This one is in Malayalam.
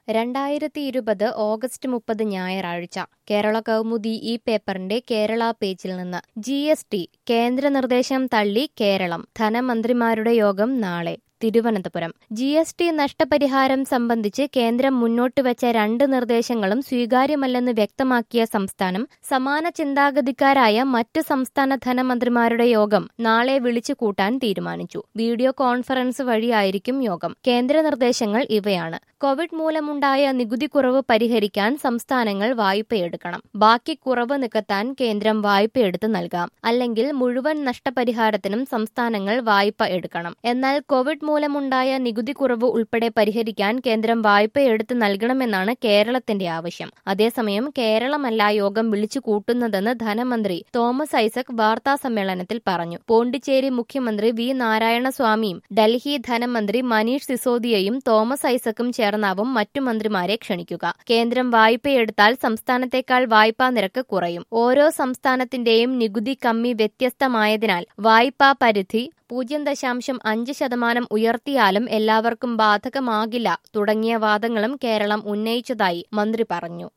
2020 ഓഗസ്റ്റ് 30 ഞായറാഴ്ച കേരള കൗമുദി ഈ പേപ്പറിന്റെ കേരള പേജിൽ നിന്ന് GST കേന്ദ്ര നിർദ്ദേശം തള്ളി കേരളം ധനമന്ത്രിമാരുടെ യോഗം നാളെ തിരുവനന്തപുരം GST നഷ്ടപരിഹാരം സംബന്ധിച്ച് കേന്ദ്രം മുന്നോട്ട് വെച്ച രണ്ട് നിർദ്ദേശങ്ങളും സ്വീകാര്യമല്ലെന്ന് വ്യക്തമാക്കിയ സംസ്ഥാനം സമാന ചിന്താഗതിക്കാരായ മറ്റ് സംസ്ഥാന ധനമന്ത്രിമാരുടെ യോഗം നാളെ വിളിച്ചു കൂട്ടാൻ തീരുമാനിച്ചു. വീഡിയോ കോൺഫറൻസ് വഴിയായിരിക്കും യോഗം. കേന്ദ്ര നിർദ്ദേശങ്ങൾ ഇവയാണ്: കോവിഡ് മൂലമുണ്ടായ നികുതി കുറവ് പരിഹരിക്കാൻ സംസ്ഥാനങ്ങൾ വായ്പയെടുക്കണം. ബാക്കി കുറവ് നികത്താൻ കേന്ദ്രം വായ്പയെടുത്ത് നൽകാം. അല്ലെങ്കിൽ മുഴുവൻ നഷ്ടപരിഹാരത്തിനും സംസ്ഥാനങ്ങൾ വായ്പ എടുക്കണം. എന്നാൽ കോവിഡ് മൂലമുണ്ടായ നികുതി കുറവ് ഉൾപ്പെടെ പരിഹരിക്കാൻ കേന്ദ്രം വായ്പയെടുത്ത് നൽകണമെന്നാണ് കേരളത്തിന്റെ ആവശ്യം. അതേസമയം കേരളമല്ല യോഗം വിളിച്ചു കൂട്ടുന്നതെന്ന് ധനമന്ത്രി തോമസ് ഐസക് വാർത്താസമ്മേളനത്തിൽ പറഞ്ഞു. പോണ്ടിച്ചേരി മുഖ്യമന്ത്രി വി നാരായണസ്വാമിയും ഡൽഹി ധനമന്ത്രി മനീഷ് സിസോദിയയും തോമസ് ഐസക്കും ചേർന്നാവും മറ്റു മന്ത്രിമാരെ ക്ഷണിക്കുക. കേന്ദ്രം വായ്പയെടുത്താൽ സംസ്ഥാനത്തേക്കാൾ വായ്പാ നിരക്ക് കുറയും. ഓരോ സംസ്ഥാനത്തിന്റെയും നികുതി കമ്മി വ്യത്യസ്തമായതിനാൽ വായ്പാ പരിധി 0.5% ഉയർത്തിയാലും എല്ലാവർക്കും ബാധകമാകില്ല തുടങ്ങിയ വാദങ്ങളും കേരളം ഉന്നയിച്ചതായി മന്ത്രി പറഞ്ഞു.